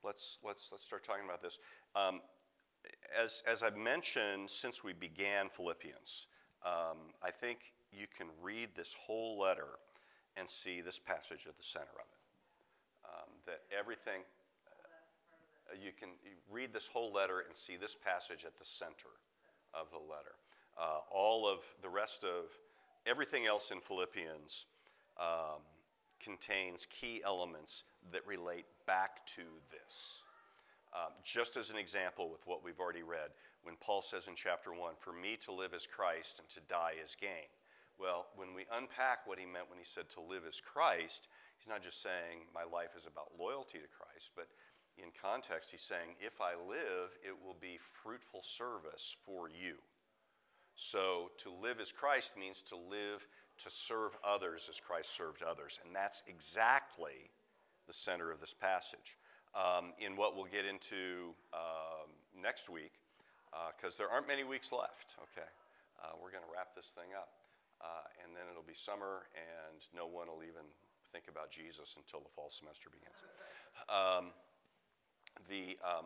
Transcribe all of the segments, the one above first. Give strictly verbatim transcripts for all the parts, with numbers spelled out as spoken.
let's let's let's start talking about this. Um, as as I've mentioned since we began Philippians, um, I think you can read this whole letter and see this passage at the center of it. Um, that everything uh, you can you read this whole letter and see this passage at the center of the letter. Uh, all of the rest of everything else in Philippians um, contains key elements that relate back to this. Um, just as an example with what we've already read, when Paul says in chapter one, "For me to live is Christ and to die is gain." Well, when we unpack what he meant when he said to live is Christ, he's not just saying my life is about loyalty to Christ, but in context he's saying if I live, it will be fruitful service for you. So to live as Christ means to live to serve others as Christ served others. And that's exactly the center of this passage. Um, in what we'll get into um, next week, because uh, there aren't many weeks left, okay? Uh, we're going to wrap this thing up. Uh, and then it'll be summer, and no one will even think about Jesus until the fall semester begins. Um, the... Um,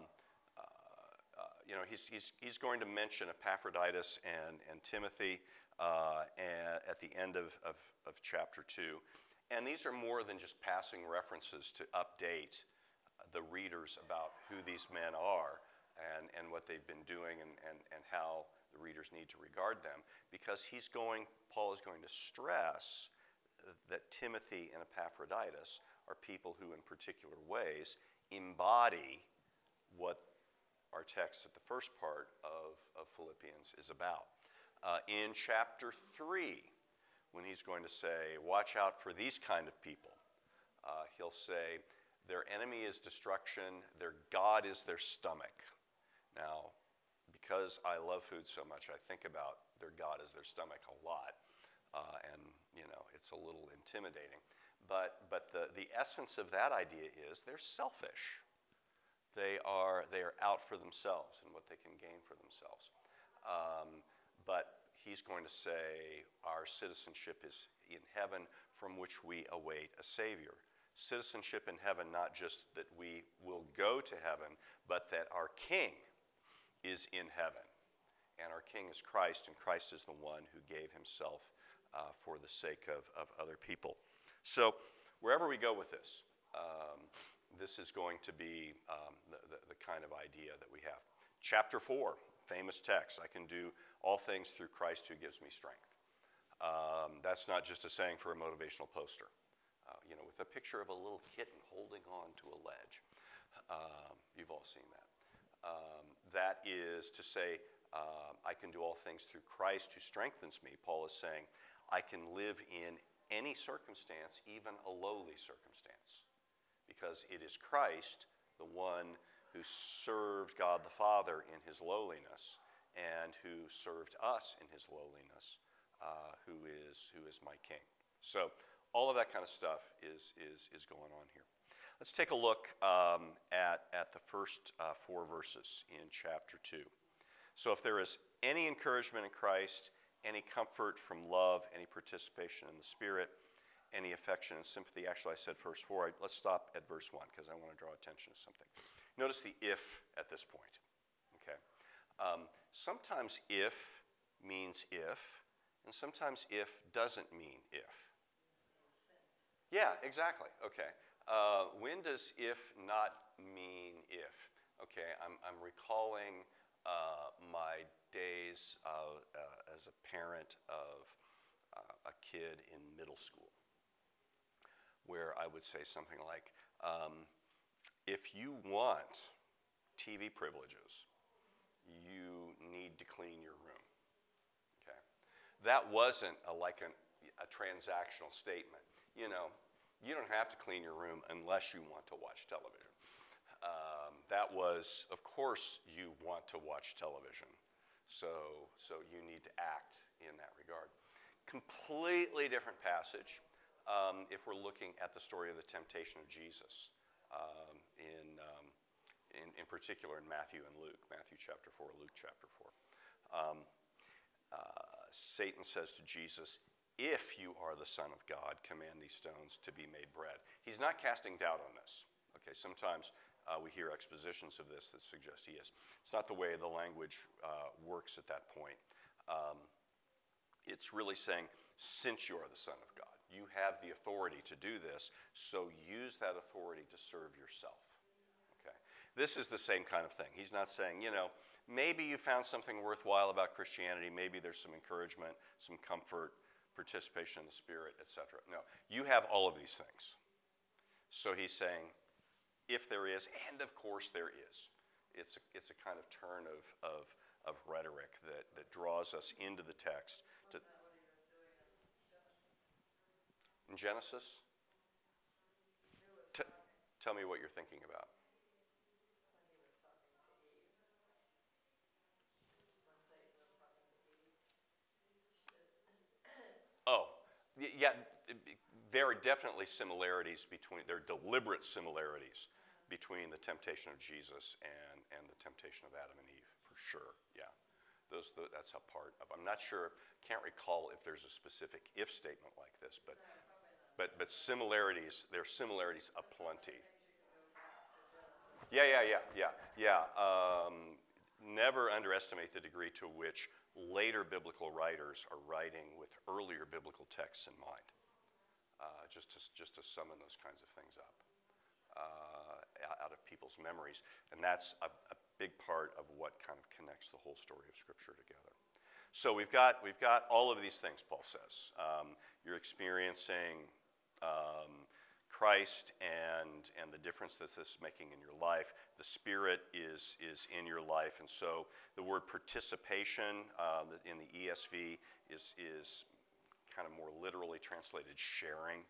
Uh, you know, he's, he's, he's going to mention Epaphroditus and, and Timothy uh, and at the end of, of, of chapter two. And these are more than just passing references to update the readers about who these men are and, and what they've been doing and, and, and how the readers need to regard them. Because he's going, Paul is going to stress that Timothy and Epaphroditus are people who in particular ways embody what our text at the first part of, of Philippians is about. Uh, in chapter three, when he's going to say, watch out for these kind of people, uh, he'll say, their enemy is destruction, their God is their stomach. Now, because I love food so much, I think about their God is their stomach a lot, uh, and, you know, it's a little intimidating. But, but the, the essence of that idea is they're selfish. They are they are out for themselves and what they can gain for themselves. Um, but he's going to say our citizenship is in heaven from which we await a Savior. Citizenship in heaven, not just that we will go to heaven, but that our King is in heaven. And our King is Christ, and Christ is the one who gave himself uh, for the sake of, of other people. So wherever we go with this, um, this is going to be um, the, the, the kind of idea that we have. Chapter four, famous text. I can do all things through Christ who gives me strength. Um, that's not just a saying for a motivational poster. Uh, you know, with a picture of a little kitten holding on to a ledge. Um, you've all seen that. Um, that is to say, uh, I can do all things through Christ who strengthens me. Paul is saying, I can live in any circumstance, even a lowly circumstance. Because it is Christ, the one who served God the Father in his lowliness and who served us in his lowliness, uh, who is who is my King. So all of that kind of stuff is is is going on here. Let's take a look um, at, at the first uh, four verses in chapter two. So if there is any encouragement in Christ, any comfort from love, any participation in the Spirit, any affection and sympathy. Actually, I said verse four. Let's stop at verse one because I want to draw attention to something. Notice the if at this point. Okay. Um, sometimes if means if, and sometimes if doesn't mean if. Yeah, exactly. Okay. Uh, when does if not mean if? Okay, I'm, I'm recalling uh, my days uh, uh, as a parent of uh, a kid in middle school, where I would say something like, um, if you want T V privileges, you need to clean your room. Okay, that wasn't a, like an, a transactional statement. You know, you don't have to clean your room unless you want to watch television. Um, that was, of course, you want to watch television, so so you need to act in that regard. Completely different passage. Um, if we're looking at the story of the temptation of Jesus, um, in, um, in in particular in Matthew and Luke, Matthew chapter four, Luke chapter four. Um, uh, Satan says to Jesus, if you are the Son of God, command these stones to be made bread. He's not casting doubt on this. Okay, sometimes Uh, we hear expositions of this that suggest he is. It's not the way the language uh, works at that point. Um, it's really saying, since you are the Son of God, you have the authority to do this, so use that authority to serve yourself. Okay? This is the same kind of thing. He's not saying, you know, maybe you found something worthwhile about Christianity, maybe there's some encouragement, some comfort, participation in the Spirit, et cetera. No, you have all of these things. So he's saying, if there is, and of course there is. It's a, it's a kind of turn of, of, of rhetoric that, that draws us into the text. To, in Genesis? T- tell me what you're thinking about. Oh, yeah, there are definitely similarities between, there are deliberate similarities between the temptation of Jesus and, and the temptation of Adam and Eve, for sure, yeah. Those, that's a part of, I'm not sure, can't recall if there's a specific if statement like this, but, but, but similarities, there are similarities aplenty. Yeah, yeah, yeah, yeah, yeah. Um, never underestimate the degree to which later biblical writers are writing with earlier biblical texts in mind, uh, just to just to summon those kinds of things up uh, out of people's memories, and that's a, a big part of what kind of connects the whole story of Scripture together. So we've got we've got all of these things. Paul says um, you're experiencing um, Christ and and the difference that this is making in your life. The Spirit is is in your life, and so the word participation uh, in the E S V is is kind of more literally translated sharing,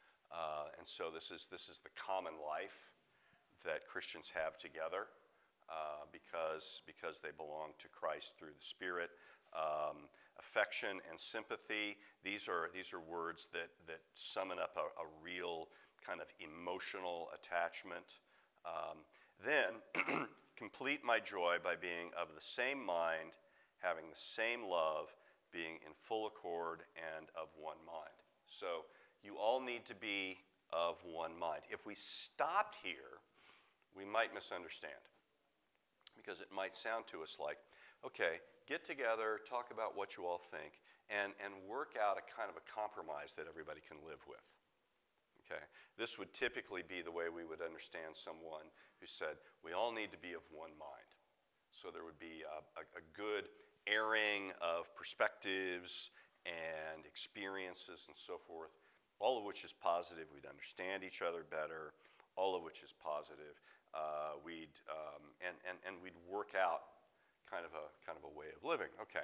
uh, and so this is this is the common life that Christians have together uh, because because they belong to Christ through the Spirit. Um, affection and sympathy; these are these are words that that summon up a, a real kind of emotional attachment. Um, then, complete my joy by being of the same mind, having the same love, being in full accord and of one mind. So you all need to be of one mind. If we stopped here, we might misunderstand, because it might sound to us like, okay, get together, talk about what you all think, and, and work out a kind of a compromise that everybody can live with. Okay? This would typically be the way we would understand someone who said, we all need to be of one mind. So there would be a, a, a good airing of perspectives and experiences and so forth, all of which is positive. We'd understand each other better, all of which is positive. Uh, we'd, um, and, and, and we'd work out kind of a, kind of a way of living. Okay.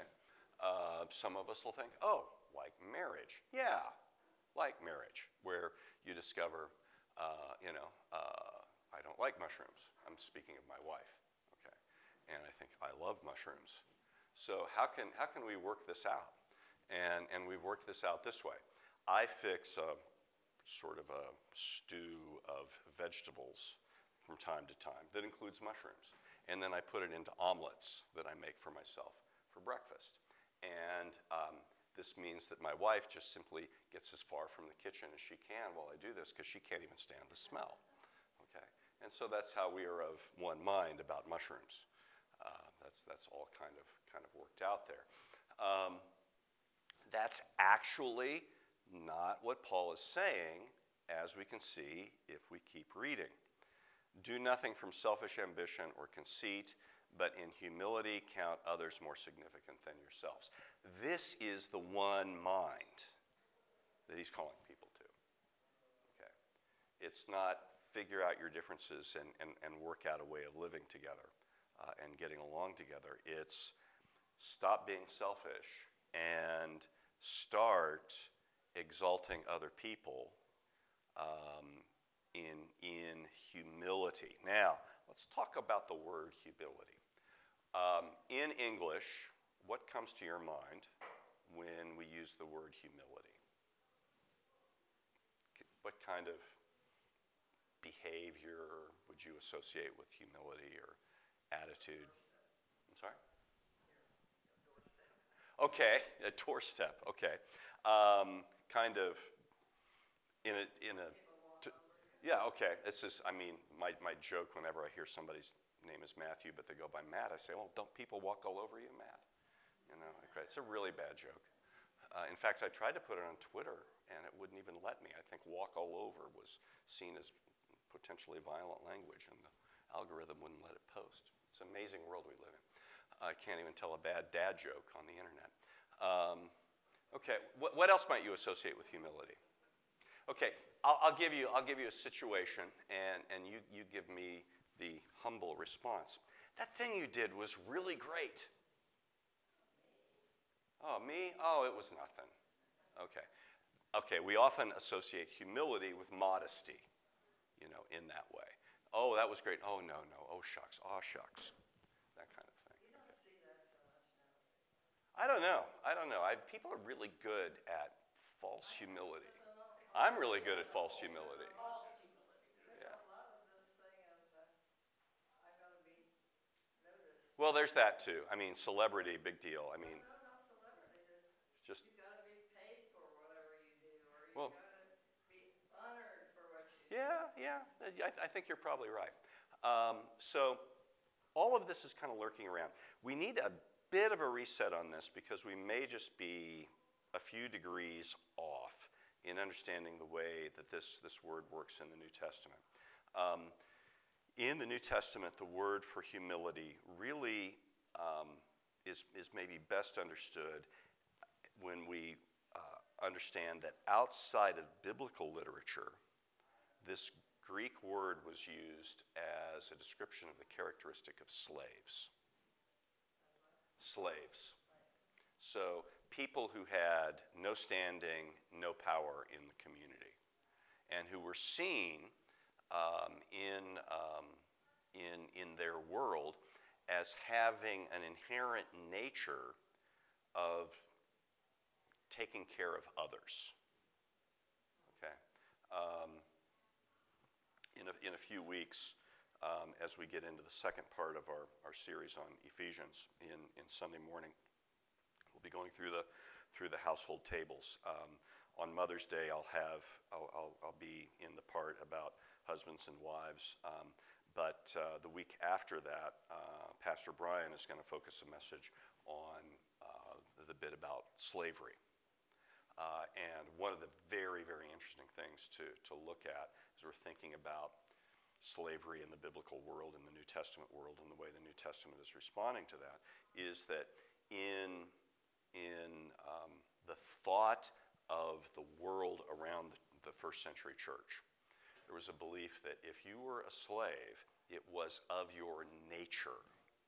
Uh, some of us will think, oh, like marriage. Yeah, like marriage, where you discover, uh, you know, uh, I don't like mushrooms. I'm speaking of my wife, okay? And I think, I love mushrooms. So how can how can we work this out? And and we've worked this out this way. I fix a sort of a stew of vegetables from time to time that includes mushrooms. And then I put it into omelets that I make for myself for breakfast. And um, this means that my wife just simply gets as far from the kitchen as she can while I do this, because she can't even stand the smell. Okay, and so that's how we are of one mind about mushrooms. Uh, that's that's all kind of kind of worked out there. Um, that's actually not what Paul is saying, as we can see if we keep reading. Do nothing from selfish ambition or conceit, but in humility count others more significant than yourselves. This is the one mind that he's calling people to. Okay, it's not figure out your differences and, and, and work out a way of living together uh, and getting along together. It's stop being selfish and start exalting other people um, in, in humility. Now, let's talk about the word humility. Um, in English, what comes to your mind when we use the word humility? What kind of behavior would you associate with humility or attitude? I'm sorry? Okay, a doorstep. Okay, um, kind of in a in a. T- Yeah, okay. This is, I mean, my, my joke whenever I hear somebody's name is Matthew, but they go by Matt, I say, well, don't people walk all over you, Matt? You know, okay, it's a really bad joke. Uh, in fact, I tried to put it on Twitter, and it wouldn't even let me. I think walk all over was seen as potentially violent language, and the algorithm wouldn't let it post. It's an amazing world we live in. I can't even tell a bad dad joke on the internet. Um, okay, what, what else might you associate with humility? Okay, I'll, I'll give you I'll give you a situation, and, and you, you give me the humble response. That thing you did was really great. Oh, me? Oh, it was nothing. Okay. Okay, we often associate humility with modesty, you know, in that way. Oh, that was great. Oh, no, no. Oh, shucks. Oh, shucks. That kind of thing. You don't Okay. see that so much nowadays. I don't know. I don't know. I, people are really good at false humility. I'm really good at false humility. False humility. There's Yeah. a lot of this thing of, uh, I gotta be noticed. Well, there's that too. I mean, celebrity, big deal. I mean, No, not celebrity. It's just, you gotta be paid for whatever you do, or you well, gotta be honored for what you do. yeah, yeah. I, I think you're probably right. Um, so all of this is kind of lurking around. We need a bit of a reset on this because we may just be a few degrees off in understanding the way that this, this word works in the New Testament. Um, in the New Testament, the word for humility really um, is, is maybe best understood when we uh, understand that outside of biblical literature, this Greek word was used as a description of the characteristic of slaves. Slaves. So people who had no standing, no power in the community, and who were seen um, in, um, in, in their world as having an inherent nature of taking care of others. Okay. Um, in, a, in a few weeks, um, as we get into the second part of our, our series on Ephesians in, in Sunday morning, we'll be going through the through the household tables. Um, on Mother's Day, I'll have I'll, I'll, I'll be in the part about husbands and wives. Um, but uh, the week after that, uh, Pastor Brian is going to focus a message on uh, the bit about slavery. Uh, and one of the very, very interesting things to, to look at as we're thinking about slavery in the biblical world, in the New Testament world, and the way the New Testament is responding to that, is that in in um, the thought of the world around the first century church. There was a belief that if you were a slave, it was of your nature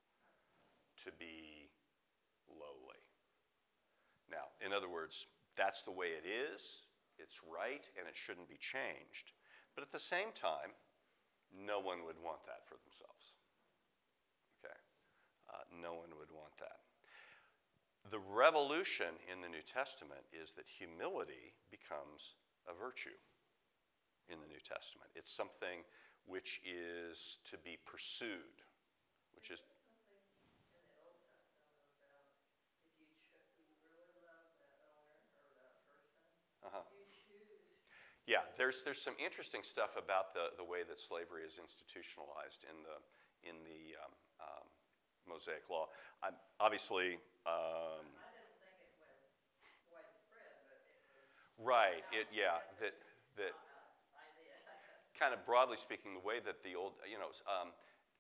to be lowly. Now, in other words, that's the way it is, it's right, and it shouldn't be changed. But at the same time, no one would want that for themselves. Okay? Uh, no one would want that. The revolution in the New Testament is that humility becomes a virtue in the New Testament. It's something which is to be pursued, which is... Something in the Old Testament about if you cho- you really love that owner or that person, Uh-huh. you choose. Yeah, there's there's some interesting stuff about the, the way that slavery is institutionalized in the in the um, um, Mosaic Law. I'm, obviously, um, I didn't think it was widespread, but it was. right. It yeah that that Uh, idea. kind of broadly speaking, the way that the old you know um,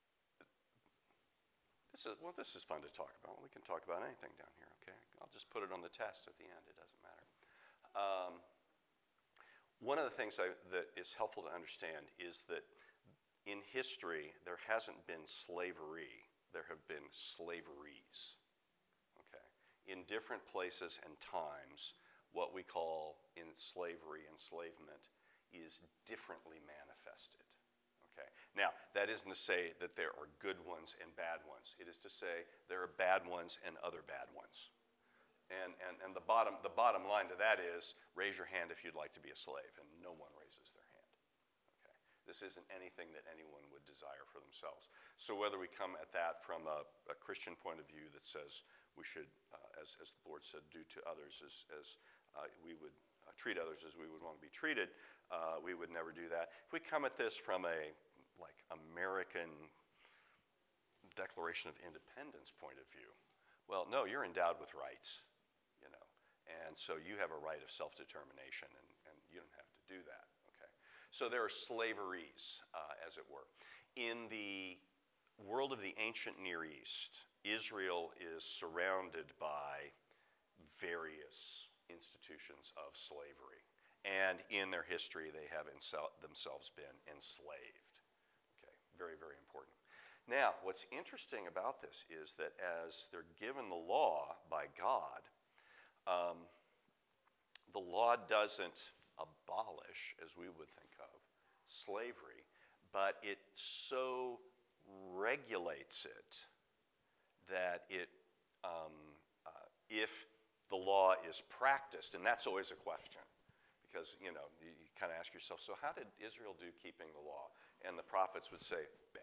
this is well this is fun to talk about. We can talk about anything down here. Okay, I'll just put it on the test at the end. It doesn't matter. Um, one of the things I, that is helpful to understand is that in history there hasn't been slavery. There have been slaveries, okay? In different places and times, what we call in slavery, enslavement, is differently manifested, okay? Now, that isn't to say that there are good ones and bad ones. It is to say there are bad ones and other bad ones. And, and, and the, bottom, the bottom line to that is, raise your hand if you'd like to be a slave, and no one raises their hand. This isn't anything that anyone would desire for themselves. So whether we come at that from a, a Christian point of view that says we should, uh, as, as the Lord said, do to others as, as uh, we would uh, treat others as we would want to be treated, Uh, we would never do that. If we come at this from a like American Declaration of Independence point of view, well, no, you're endowed with rights, you know, and so you have a right of self-determination, and, and you don't have to do that, okay? So there are slaveries, uh, as it were. In the world of the ancient Near East, Israel is surrounded by various institutions of slavery, and in their history, they have insel- themselves been enslaved, okay? Very, very important. Now, what's interesting about this is that as they're given the law by God, um, the law doesn't abolish, as we would think of, slavery, but it so regulates it that it, um, uh, if the law is practiced, and that's always a question, because, you know, you, you kind of ask yourself, so how did Israel do keeping the law? And the prophets would say, bad.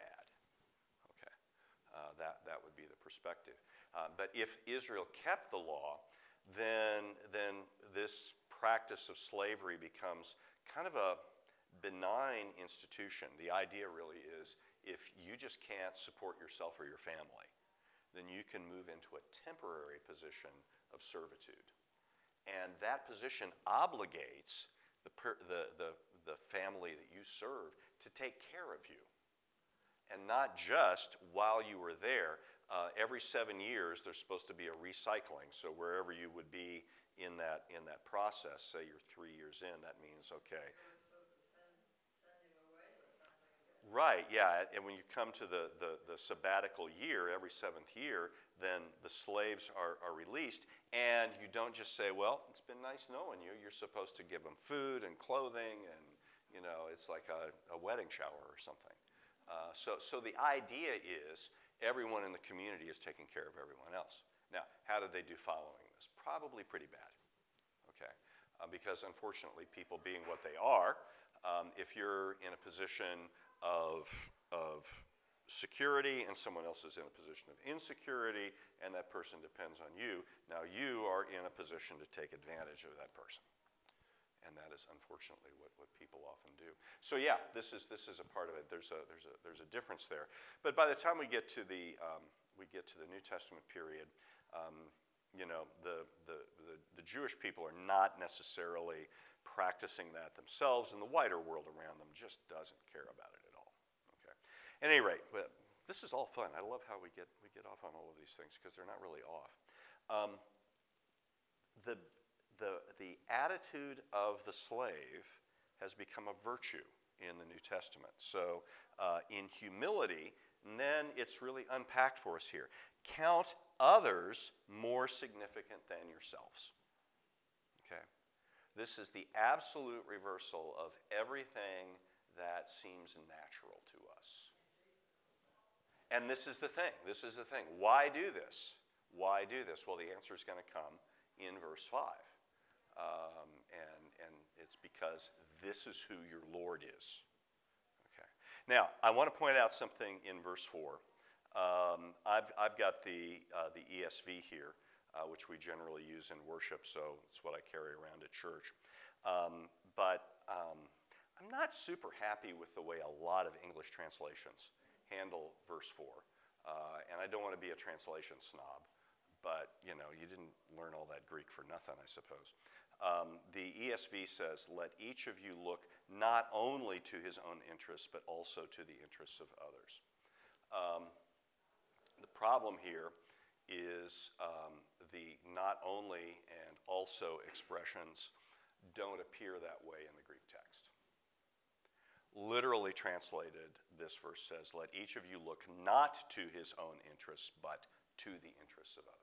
Uh, that, that would be the perspective. Uh, but if Israel kept the law, then, then this practice of slavery becomes kind of a benign institution. The idea really is if you just can't support yourself or your family, then you can move into a temporary position of servitude. And that position obligates the, per, the, the, the family that you serve to take care of you. And not just while you were there. Uh, every seven years, there's supposed to be a recycling. So wherever you would be in that in that process, say you're three years in, that means, okay. You're supposed to send, send him away or something. Right, yeah. And when you come to the, the, the sabbatical year, every seventh year, then the slaves are, are released. And you don't just say, well, it's been nice knowing you. You're supposed to give them food and clothing, and, you know, it's like a, a wedding shower or something. Uh, so, so the idea is everyone in the community is taking care of everyone else. Now, how did they do following this? Probably pretty bad, okay? Uh, because unfortunately, people being what they are, um, if you're in a position of, of security and someone else is in a position of insecurity and that person depends on you, now you are in a position to take advantage of that person. And that is unfortunately what, what people often do. So yeah, this is this is a part of it. There's a there's a there's a difference there. But by the time we get to the um, we get to the New Testament period, um, you know, the, the the the Jewish people are not necessarily practicing that themselves, and the wider world around them just doesn't care about it at all. Okay. At any rate, but this is all fun. I love how we get we get off on all of these things because they're not really off. Um, the The, the attitude of the slave has become a virtue in the New Testament. So uh, in humility, and then it's really unpacked for us here. Count others more significant than yourselves. Okay? This is the absolute reversal of everything that seems natural to us. And this is the thing. This is the thing. Why do this? Why do this? Well, the answer is going to come in verse five. Um, and, and it's because this is who your Lord is. Okay. Now, I want to point out something in verse four. Um, I've, I've got the, uh, the E S V here, uh, which we generally use in worship, so it's what I carry around at church. Um, but um, I'm not super happy with the way a lot of English translations handle verse four. Uh, and I don't want to be a translation snob, but, you know, you didn't learn all that Greek for nothing, I suppose. Um, the E S V says, let each of you look not only to his own interests, but also to the interests of others. Um, the problem here is um, the not only and also expressions don't appear that way in the Greek text. Literally translated, this verse says, let each of you look not to his own interests, but to the interests of others.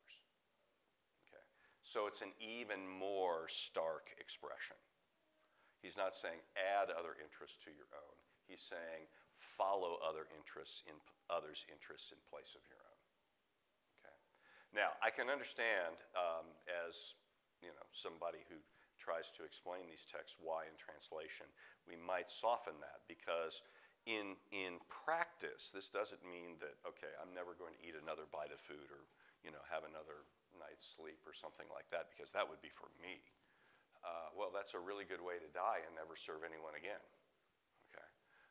So it's an even more stark expression. He's not saying add other interests to your own. He's saying follow other interests in others' interests in place of your own. Okay. Now, I can understand um, as you know somebody who tries to explain these texts why in translation we might soften that because in in practice this doesn't mean that okay I'm never going to eat another bite of food or you know have another night's sleep or something like that, because that would be for me. uh, well, that's a really good way to die and never serve anyone again. Okay,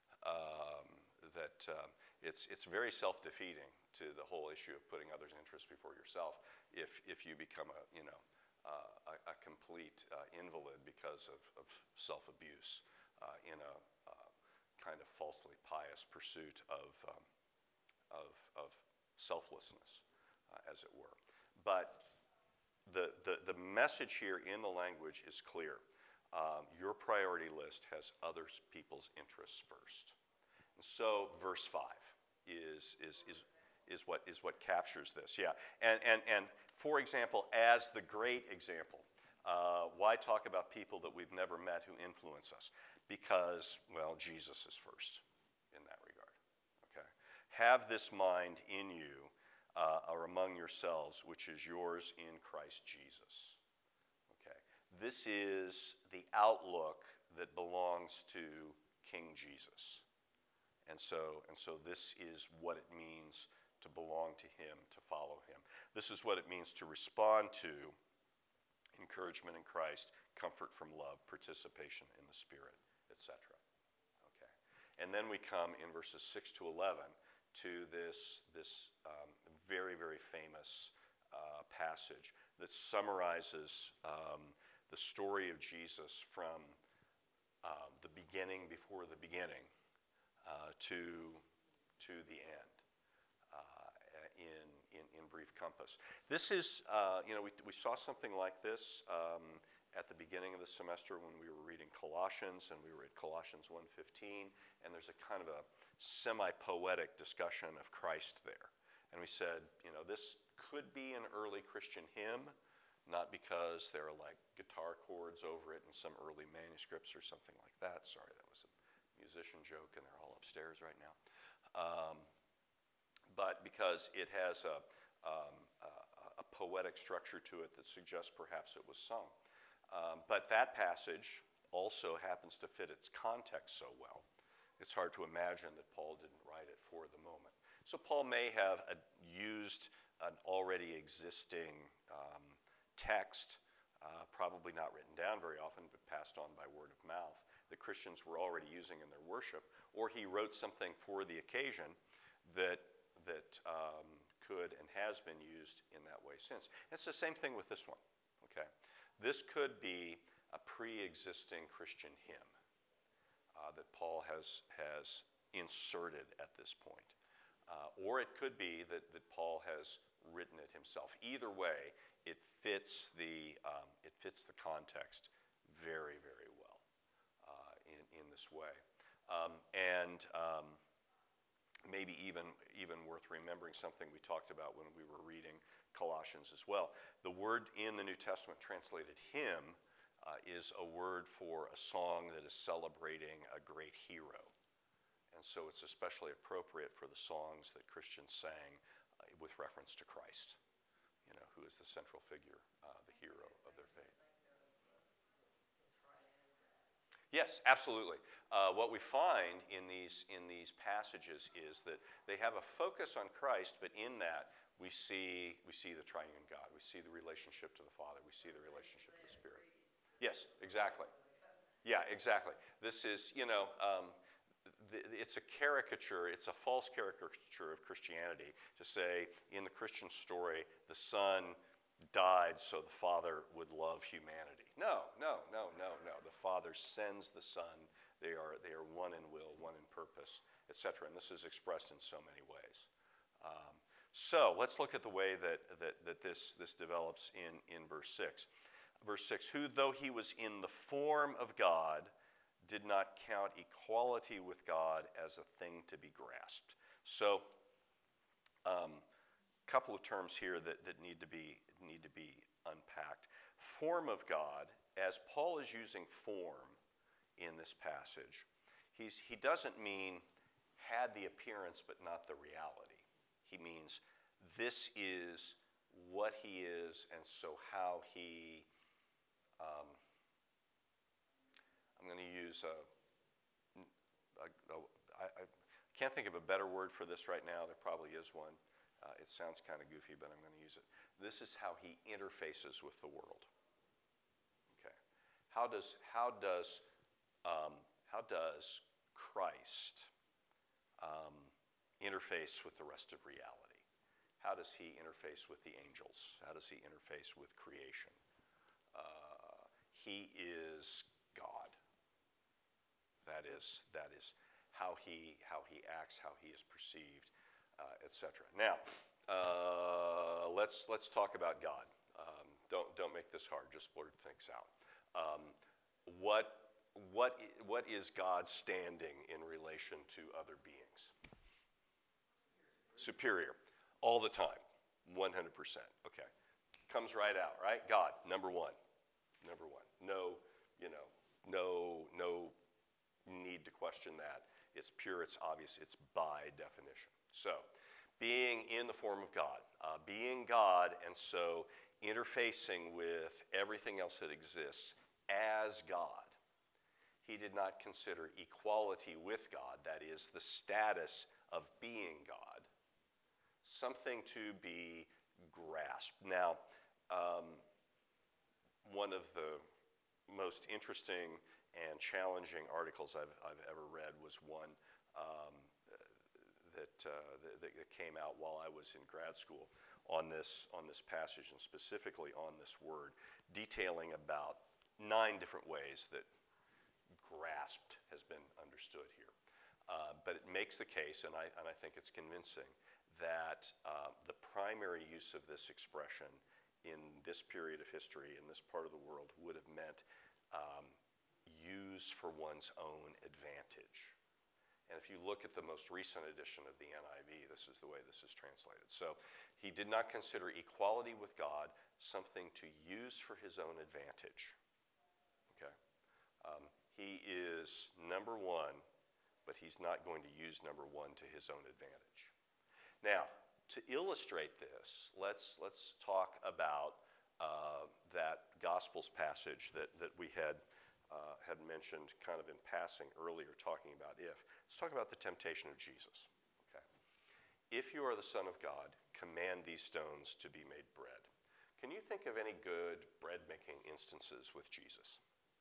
um, that um, it's it's very self-defeating to the whole issue of putting others' interests before yourself. If if you become a you know uh, a, a complete uh, invalid because of, of self-abuse uh, in a uh, kind of falsely pious pursuit of um, of, of selflessness, uh, as it were. But the, the, the message here in the language is clear. Um, your priority list has other people's interests first. And so verse five is, is, is, is, what, is what captures this. Yeah. And, and, and for example, as the great example, uh, why talk about people that we've never met who influence us? Because, well, Jesus is first in that regard. Okay. Have this mind in you uh, or among yourselves, which is yours in Christ Jesus. Okay. This is the outlook that belongs to King Jesus. And so, and so this is what it means to belong to him, to follow him. This is what it means to respond to encouragement in Christ, comfort from love, participation in the Spirit, et cetera. Okay. And then we come in verses six to eleven to this, this um, very, very famous uh, passage that summarizes um, the story of Jesus from uh, the beginning before the beginning uh, to, to the end uh, in, in, in brief compass. This is, uh, you know, we, we saw something like this um, at the beginning of the semester when we were reading Colossians, and we were at Colossians one fifteen, and there's a kind of a semi-poetic discussion of Christ there. And we said, you know, this could be an early Christian hymn, not because there are like guitar chords over it in some early manuscripts or something like that. Sorry, that was a musician joke, and they're all upstairs right now. Um, but because it has a, um, a, a poetic structure to it that suggests perhaps it was sung. Um, but that passage also happens to fit its context so well. It's hard to imagine that Paul didn't write it for the moment. So Paul may have uh, used an already existing um, text, uh, probably not written down very often, but passed on by word of mouth, that Christians were already using in their worship, or he wrote something for the occasion that, that um, could and has been used in that way since. And it's the same thing with this one. Okay, this could be a pre-existing Christian hymn Uh, that Paul has, has inserted at this point. Uh, or it could be that, that Paul has written it himself. Either way, it fits the, um, it fits the context very, very well uh, in, in this way. Um, and um, maybe even, even worth remembering something we talked about when we were reading Colossians as well. The word in the New Testament translated hymn Uh, is a word for a song that is celebrating a great hero. And so it's especially appropriate for the songs that Christians sang uh, with reference to Christ, you know, who is the central figure, uh, the hero of their faith. Yes, absolutely. Uh, what we find in these, in these passages is that they have a focus on Christ, but in that we see, we see the triune God. We see the relationship to the Father. We see the relationship to the Spirit. Yes, exactly. Yeah, exactly. This is, you know, um, th- it's a caricature, it's a false caricature of Christianity to say in the Christian story, the Son died so the Father would love humanity. No, no, no, no, no. The Father sends the Son. They are, they are one in will, one in purpose, et cetera. And this is expressed in so many ways. Um, so let's look at the way that, that, that this, this develops in, in verse six. Verse six, who though he was in the form of God, did not count equality with God as a thing to be grasped. So, a um, couple of terms here that, that need to be, need to be unpacked. Form of God, as Paul is using form in this passage, he's, he doesn't mean had the appearance but not the reality. He means this is what he is, and so how he Um, I'm going to use a, a, a I, I can't think of a better word for this right now. There probably is one. Uh, it sounds kind of goofy, but I'm going to use it. This is how he interfaces with the world. Okay. how does how does um, how does Christ um, interface with the rest of reality? How does he interface with the angels? How does he interface with creation? Uh, he is God. That is that is how he how he acts, how he is perceived, uh, et cetera. Now, uh, let's let's talk about God. Um, don't don't make this hard. Just blurt things out. Um, what what what is God's standing in relation to other beings? Superior, all the time, one hundred percent. Okay, comes right out, right? God, number one, number one. No, you know, no no need to question that. It's pure. It's obvious. It's by definition. So, being in the form of God, uh, being God, and so interfacing with everything else that exists as God. He did not consider equality with God, that is, the status of being God, something to be grasped. Now, um, one of the most interesting and challenging articles I've, I've ever read was one um, that, uh, that, that came out while I was in grad school on this, on this passage, and specifically on this word, detailing about nine different ways that grasped has been understood here. Uh, but it makes the case, and I, and I think it's convincing, that uh, the primary use of this expression in this period of history, in this part of the world, would have meant um, use for one's own advantage. And if you look at the most recent edition of the N I V, this is the way this is translated. So he did not consider equality with God something to use for his own advantage. Okay? Um, he is number one, but he's not going to use number one to his own advantage. Now, to illustrate this, let's let's talk about uh, that Gospels passage that, that we had uh, had mentioned kind of in passing earlier, talking about if. Let's talk about the temptation of Jesus. Okay. If you are the Son of God, command these stones to be made bread. Can you think of any good bread-making instances with Jesus?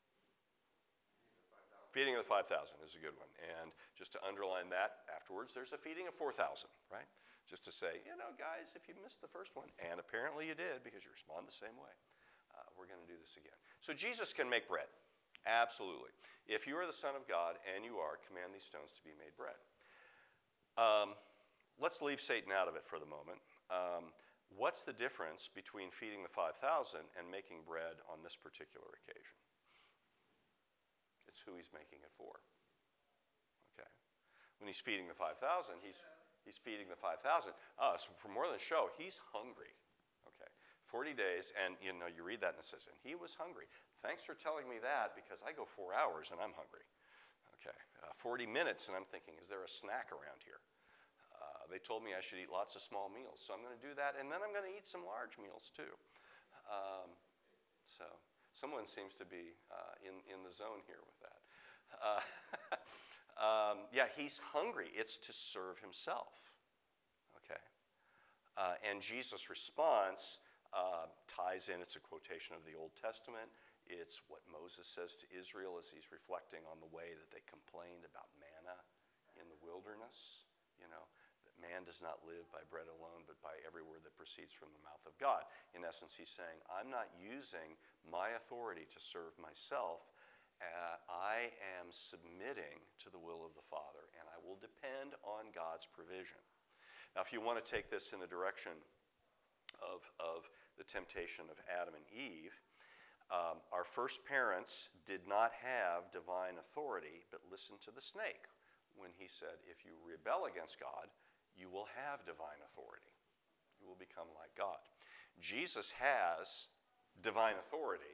Feeding of the five thousand is a good one. And just to underline that, afterwards there's a feeding of four thousand, right? Just to say, you know, guys, if you missed the first one, and apparently you did because you respond the same way, uh, we're going to do this again. So Jesus can make bread. Absolutely. If you are the Son of God, and you are, command these stones to be made bread. Um, let's leave Satan out of it for the moment. Um, what's the difference between feeding the five thousand and making bread on this particular occasion? It's who he's making it for. Okay. When he's feeding the five thousand, he's he's feeding the five thousand. Oh, so for more than a show, he's hungry. Okay. forty days, and you know, you read that and it says, and he was hungry. Thanks for telling me that, because I go four hours and I'm hungry. Okay. Uh, forty minutes, and I'm thinking, is there a snack around here? Uh, they told me I should eat lots of small meals, so I'm going to do that, and then I'm going to eat some large meals too. Um, so someone seems to be uh, in, in the zone here with that. Uh, um, yeah, he's hungry. It's to serve himself. Okay. Uh, and Jesus' response uh, ties in, it's a quotation of the Old Testament. It's what Moses says to Israel as he's reflecting on the way that they complained about manna in the wilderness. You know, that man does not live by bread alone, but by every word that proceeds from the mouth of God. In essence, he's saying, I'm not using my authority to serve myself. Uh, I am submitting to the will of the Father, and I will depend on God's provision. Now, if you want to take this in the direction of, of the temptation of Adam and Eve, um, our first parents did not have divine authority, but listened to the snake when he said, if you rebel against God, you will have divine authority. You will become like God. Jesus has divine authority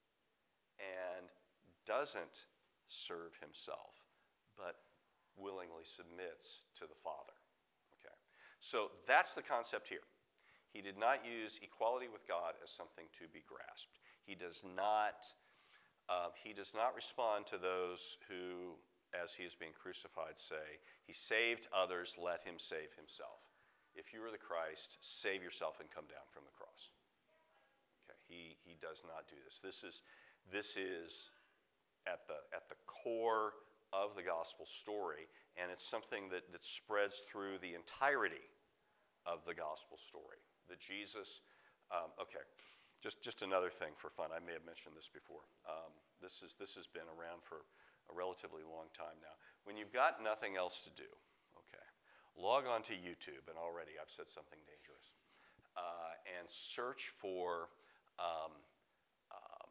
and doesn't serve himself, but willingly submits to the Father. Okay, so that's the concept here. He did not use equality with God as something to be grasped. He does not, uh, he does not respond to those who, as he is being crucified, say, he saved others, let him save himself. If you are the Christ, save yourself and come down from the cross. Okay, he, he does not do this. This is, this is at the, at the core of the gospel story, and it's something that, that spreads through the entirety of the gospel story. That Jesus, um, okay, just, just another thing for fun. I may have mentioned this before. Um, this, is, this has been around for a relatively long time now. When you've got nothing else to do, okay, log on to YouTube, and already I've said something dangerous, uh, and search for, um, um,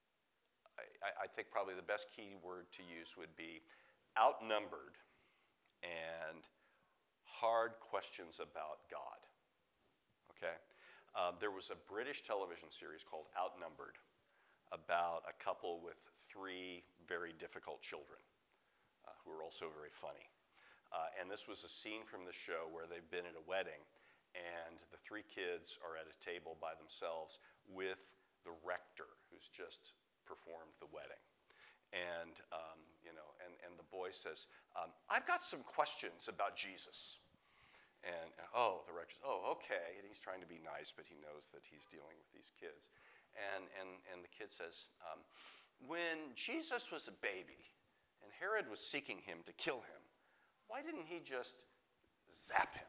I, I think probably the best keyword to use would be outnumbered and hard questions about God, okay? Um, there was a British television series called Outnumbered about a couple with three very difficult children uh, who are also very funny. Uh, and this was a scene from the show where they've been at a wedding, and the three kids are at a table by themselves with the rector who's just performed the wedding. And, um, you know, and, and the boy says, um, I've got some questions about Jesus. And, oh, the rector says, oh, okay. And he's trying to be nice, but he knows that he's dealing with these kids. And, and, and the kid says, um, when Jesus was a baby and Herod was seeking him to kill him, why didn't he just zap him?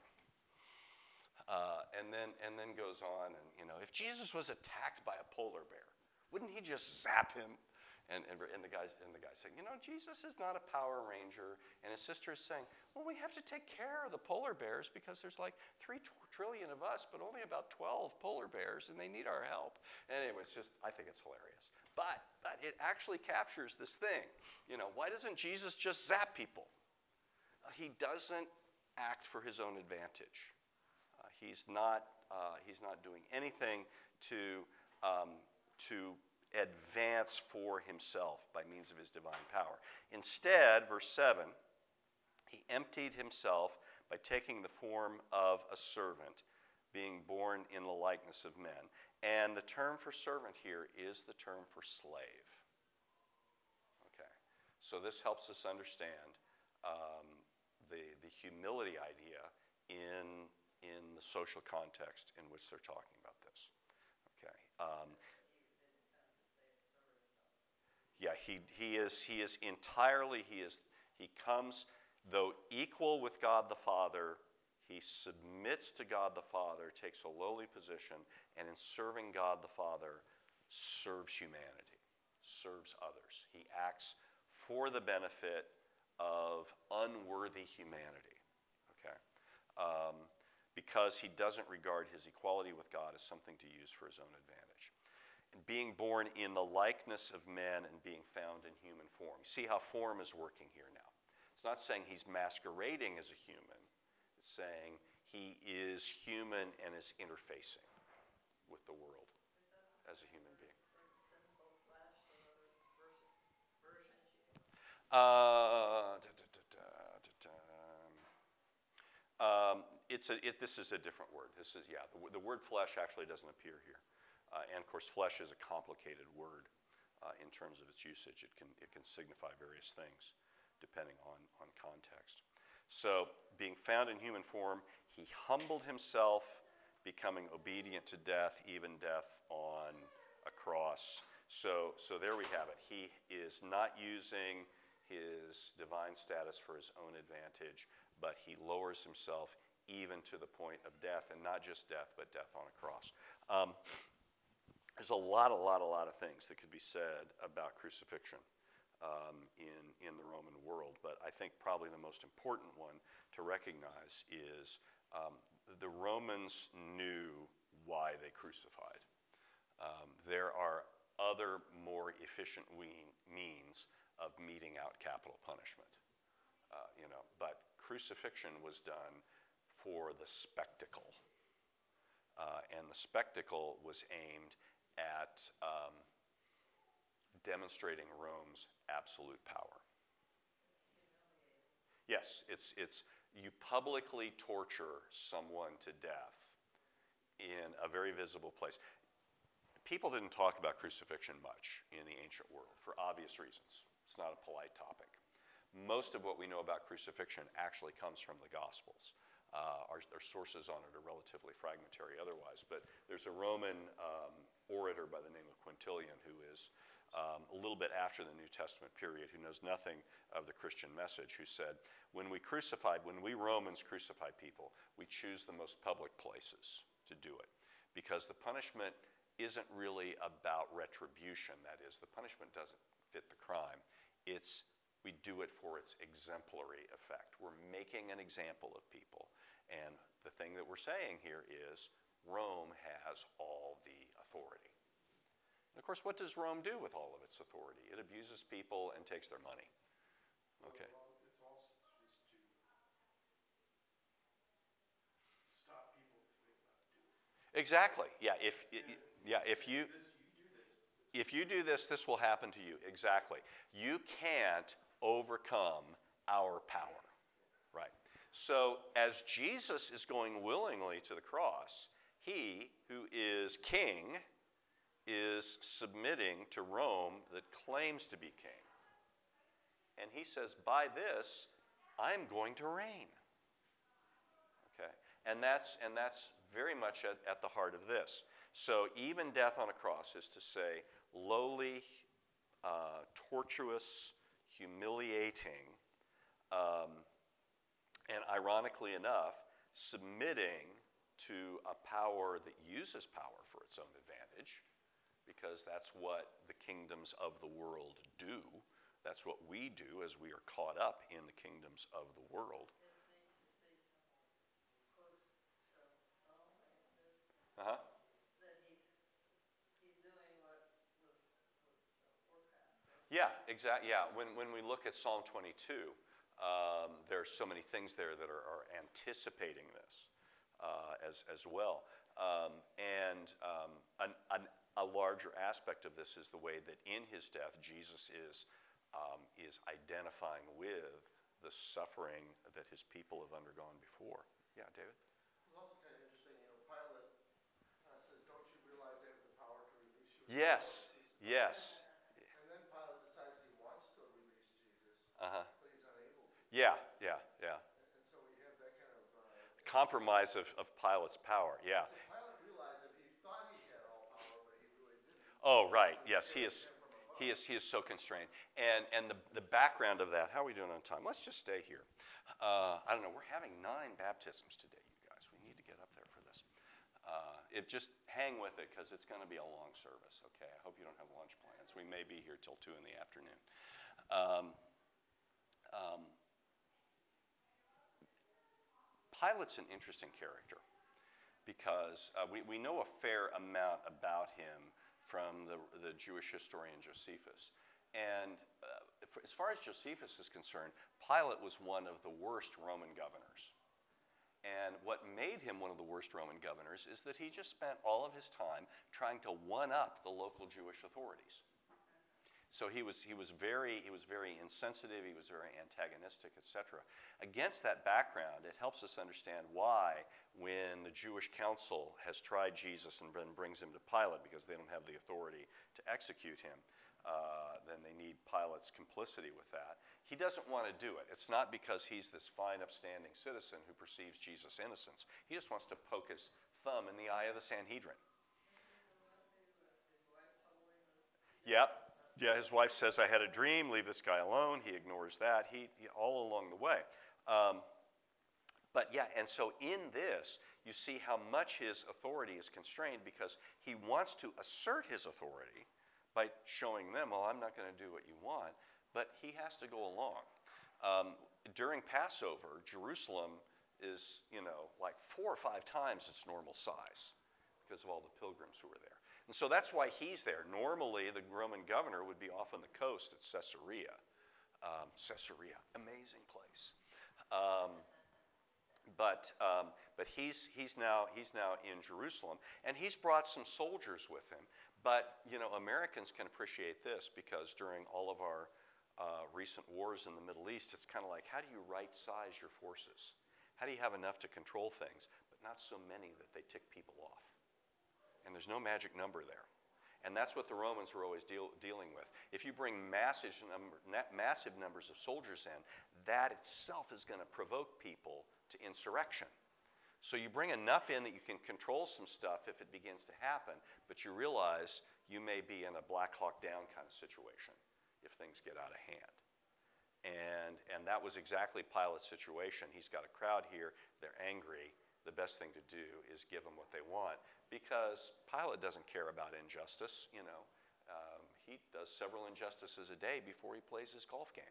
Uh, and then and then goes on, and you know, if Jesus was attacked by a polar bear, wouldn't he just zap him? And, and, and the guy's and the guy's saying, you know, Jesus is not a Power Ranger. And his sister is saying, well, we have to take care of the polar bears because there's like three trillion of us, but only about twelve polar bears, and they need our help. And anyway, it's just, I think it's hilarious. But but it actually captures this thing. You know, why doesn't Jesus just zap people? Uh, he doesn't act for his own advantage. Uh, he's not uh, he's not doing anything to um, to advance for himself by means of his divine power. Instead, verse seven, he emptied himself by taking the form of a servant, being born in the likeness of men. And the term for servant here is the term for slave. Okay, so this helps us understand um, the, the humility idea in, in the social context in which they're talking about this. Okay. Um, Yeah, he, he is he is entirely, he is he comes, though equal with God the Father, he submits to God the Father, takes a lowly position, and in serving God the Father, serves humanity, serves others. He acts for the benefit of unworthy humanity, okay? Um, because he doesn't regard his equality with God as something to use for his own advantage. And being born in the likeness of men and being found in human form. You see how form is working here now. It's not saying he's masquerading as a human. It's saying he is human and is interfacing with the world as a human being. Uh, da, da, da, da, da, um, it's a, it, this is a different word. This is, yeah, the, the word flesh actually doesn't appear here. Uh, and of course, flesh is a complicated word uh, in terms of its usage. It can, it can signify various things depending on, on context. So, being found in human form, he humbled himself, becoming obedient to death, even death on a cross. So, so there we have it. He is not using his divine status for his own advantage, but he lowers himself even to the point of death, and not just death, but death on a cross. Um, There's a lot, a lot, a lot of things that could be said about crucifixion um, in, in the Roman world, but I think probably the most important one to recognize is um, the Romans knew why they crucified. Um, there are other more efficient we- means of meting out capital punishment, uh, you know, but crucifixion was done for the spectacle, uh, and the spectacle was aimed at um, demonstrating Rome's absolute power. Yes, it's, it's you publicly torture someone to death in a very visible place. People didn't talk about crucifixion much in the ancient world for obvious reasons. It's not a polite topic. Most of what we know about crucifixion actually comes from the Gospels. Uh, our, our sources on it are relatively fragmentary otherwise, but there's a Roman um, orator by the name of Quintilian who is um, a little bit after the New Testament period, who knows nothing of the Christian message, who said, when we crucified, when we Romans crucify people, we choose the most public places to do it, because the punishment isn't really about retribution. That is, the punishment doesn't fit the crime. It's, we do it for its exemplary effect. We're making an example of people. And the thing that we're saying here is Rome has all the authority. And of course, what does Rome do with all of its authority? It abuses people and takes their money. Okay. Well, it's also used to stop people if they not do it. Exactly. Yeah. If it, yeah, if you if you do this, this will happen to you. Exactly. You can't overcome our power. Right. So as Jesus is going willingly to the cross, he who is king is submitting to Rome that claims to be king. And he says, by this, I'm going to reign. Okay? And that's, and that's very much at, at the heart of this. So even death on a cross is to say lowly, uh, tortuous, humiliating, um, and ironically enough, submitting to a power that uses power for its own advantage, because that's what the kingdoms of the world do. That's what we do as we are caught up in the kingdoms of the world. Uh-huh. Yeah, exactly. Yeah, when, when we look at Psalm twenty-two, um, there's so many things there that are, are anticipating this uh, as, as well. Um, and um, an, an, a larger aspect of this is the way that in his death, Jesus is, um, is identifying with the suffering that his people have undergone before. Yeah, David? It's also kind of interesting, you know, Pilate uh, says, don't you realize I have the power to release you? Yes, yes. And then Pilate decides he wants to release Jesus, Uh-huh. but he's unable to. Yeah, yeah, yeah. And so we have that kind of... Uh, Compromise of, of Pilate's power, yeah. so Pilate realized that he thought he had all power, but he really didn't. Oh, right, yes, he is, he is, he is so constrained. And, and the, the background of that, how are we doing on time? Let's just stay here. Uh, I don't know, we're having nine baptisms today, you guys. We need to get up there for this. Uh, if just hang with it, because it's going to be a long service, okay? I hope you don't have lunch plans. We may be here till two in the afternoon. Um, um, Pilate's an interesting character, because uh, we, we know a fair amount about him from the, the Jewish historian Josephus. And uh, for, as far as Josephus is concerned, Pilate was one of the worst Roman governors. And what made him one of the worst Roman governors is that he just spent all of his time trying to one-up the local Jewish authorities. So he was, he was very, he was very insensitive, he was very antagonistic, et cetera. Against that background, it helps us understand why when the Jewish council has tried Jesus and then brings him to Pilate because they don't have the authority to execute him, uh, then they need Pilate's complicity with that. He doesn't want to do it. It's not because he's this fine, upstanding citizen who perceives Jesus' innocence. He just wants to poke his thumb in the eye of the Sanhedrin. Yep. Yeah, his wife says, I had a dream, leave this guy alone. He ignores that, he, he all along the way. Um, but yeah, and so in this, you see how much his authority is constrained because he wants to assert his authority by showing them, well, I'm not going to do what you want, but he has to go along. Um, during Passover, Jerusalem is, you know, like four or five times its normal size because of all the pilgrims who are there. And so that's why he's there. Normally, the Roman governor would be off on the coast at Caesarea. Um, Caesarea, amazing place. Um, but um, but he's he's now he's now in Jerusalem, and he's brought some soldiers with him. But you know, Americans can appreciate this because during all of our uh, recent wars in the Middle East, it's kind of like, how do you right-size your forces? How do you have enough to control things, but not so many that they tick people off? And there's no magic number there. And that's what the Romans were always deal, dealing with. If you bring massive, number, massive numbers of soldiers in, that itself is going to provoke people to insurrection. So you bring enough in that you can control some stuff if it begins to happen, but you realize you may be in a Black Hawk Down kind of situation if things get out of hand. And, and that was exactly Pilate's situation. He's got a crowd here, they're angry. The best thing to do is give them what they want, because Pilate doesn't care about injustice. You know, um, he does several injustices a day before he plays his golf game.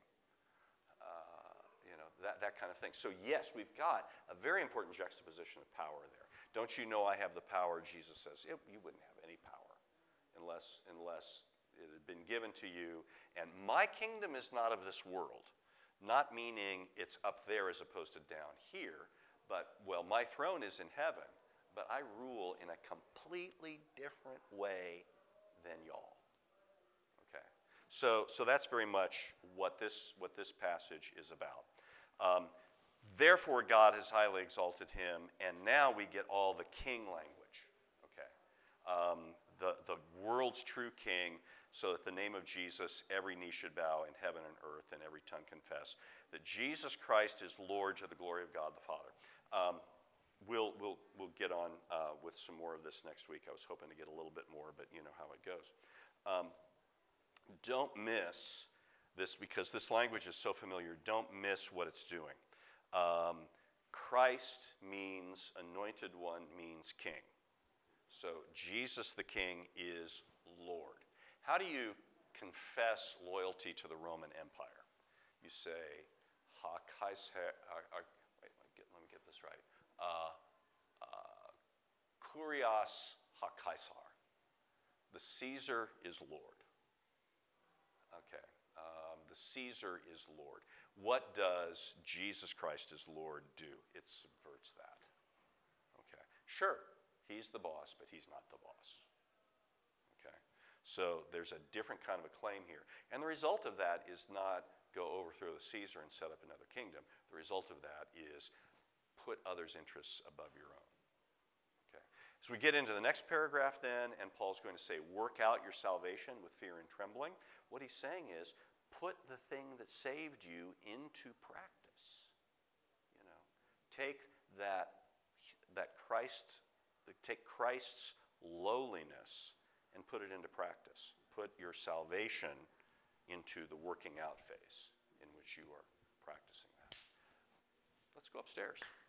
Uh, you know, that, that kind of thing. So yes, we've got a very important juxtaposition of power there. Don't you know I have the power? Jesus says, it, you wouldn't have any power unless, unless it had been given to you. And my kingdom is not of this world, not meaning it's up there as opposed to down here, but, well, my throne is in heaven, but I rule in a completely different way than y'all. Okay, so so that's very much what this what this passage is about. Um, Therefore, God has highly exalted him, and now we get all the king language. Okay, um, the the world's true king, so that the name of Jesus, every knee should bow in heaven and earth, and every tongue confess that Jesus Christ is Lord, to the glory of God the Father. Um, we'll we'll we'll get on uh, with some more of this next week. I was hoping to get a little bit more, but you know how it goes. Um, don't miss this, because this language is so familiar. Don't miss what it's doing. Um, Christ means anointed one, means king. So Jesus the King is Lord. How do you confess loyalty to the Roman Empire? You say, Ha Kaiser, uh, uh, wait, let me, get, let me get this right. Uh, uh, Kurios Ha Kaiser. The Caesar is Lord. Okay, um, the Caesar is Lord. What does Jesus Christ as Lord do? It subverts that. Okay, sure, he's the boss, but he's not the boss. Okay, so there's a different kind of a claim here. And the result of that is not go overthrow the Caesar and set up another kingdom. The result of that is put others' interests above your own. Okay. As we get into the next paragraph then, and Paul's going to say, work out your salvation with fear and trembling. What he's saying is, put the thing that saved you into practice. You know, take that that Christ, take Christ's lowliness and put it into practice. Put your salvation into the working out phase in which you are practicing that. Let's go upstairs.